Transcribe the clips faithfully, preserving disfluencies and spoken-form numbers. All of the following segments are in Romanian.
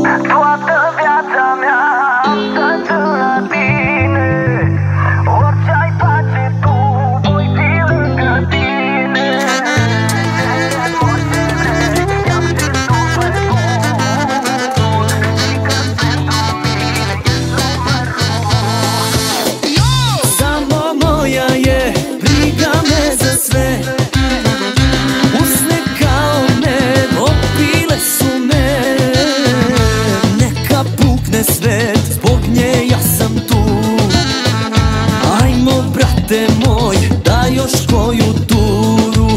Toată viața mea am stat la tine. Orice ai face tu, voi fi lângă tine. Orice vrei, i-am știut pe bun. Și că pentru mine ești numărul. Samo moja je, briga me za sve. Usne kao med, opile su me. Neka pukne svet, zbog nje ja sam tu. Ajmo brate moj, da još koju turu.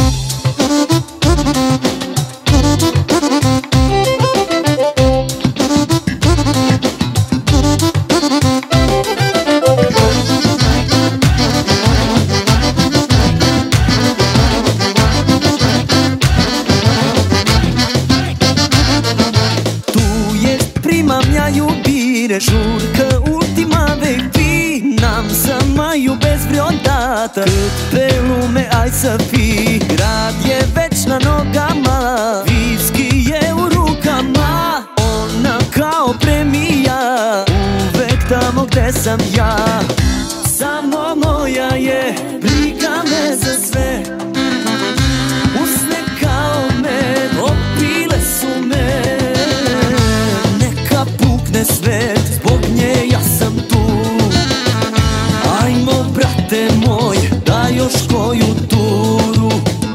Prima mea iubire, jur că ultima vei fi. N-am să mai iubesc vreodată, cât pe lume ai să fii. Grad je večna nogama, whisky je u rukama. Ona kao premija, uvek tamo gde sam ja. Samo moja je, briga me za sve. Usne kao med, opile su me. Pukne svet, zbog nje ja sam tu. Ajmo brate moj, da još koju turu.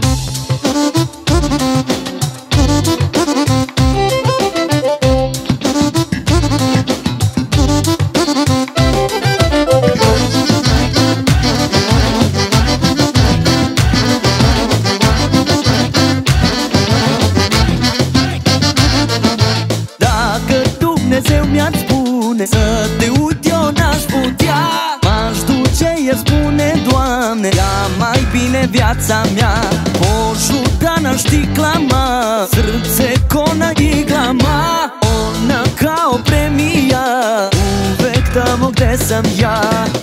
Dumnezeu mi-ar spune să te uit, eu n-aș putea. M-aș duce, el spune, Doamne, ia mai bine viața mea. Požuda na štiklama, srce ko na iglama. Ona kao premija, uvek tamo gde sam ja.